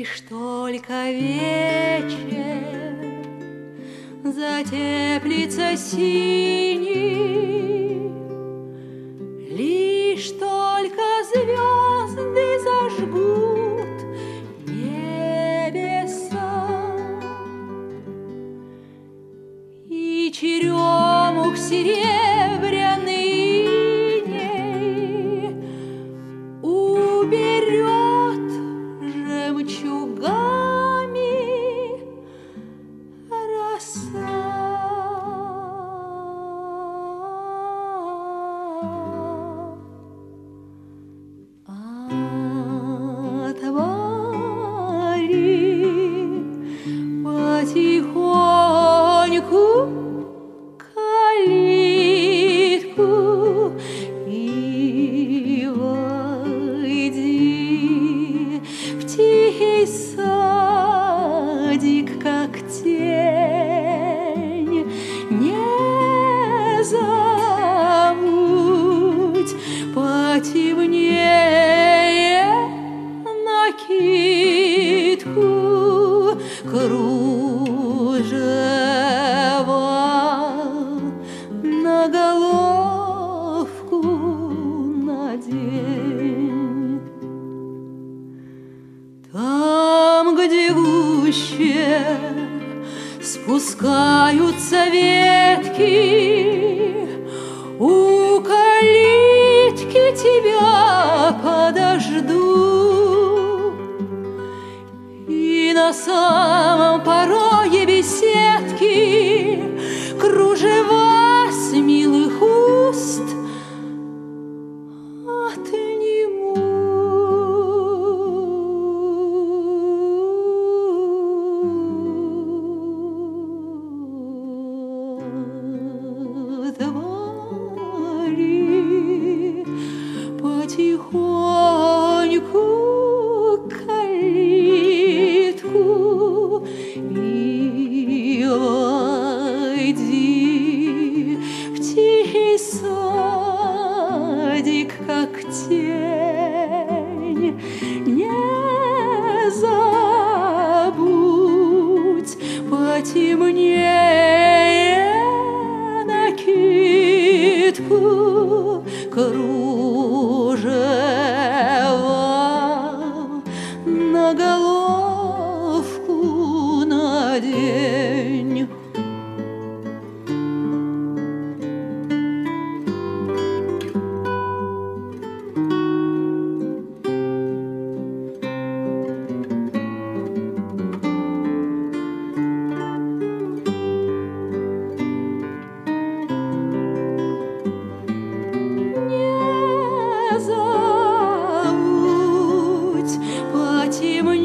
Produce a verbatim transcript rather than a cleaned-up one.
Лишь только вечер затеплится синий, лишь только звезды зажгут небеса, и черемух серебряный иней уберет жемчугами роса. А отвори потихоньку калитку и войди в тихий садик, как тень. Не забудь потемнее накидку, кружева на головку надень. Там, где гуще спускаются ветки, у калитки тебя подожду, и на самом пороге беседки кружева с милых уст отниму. Отвори потихоньку калитку и войди в тихий садик, как тень. Не забудь потемнее накидку, кружева на головку надень. Не забудь потемнее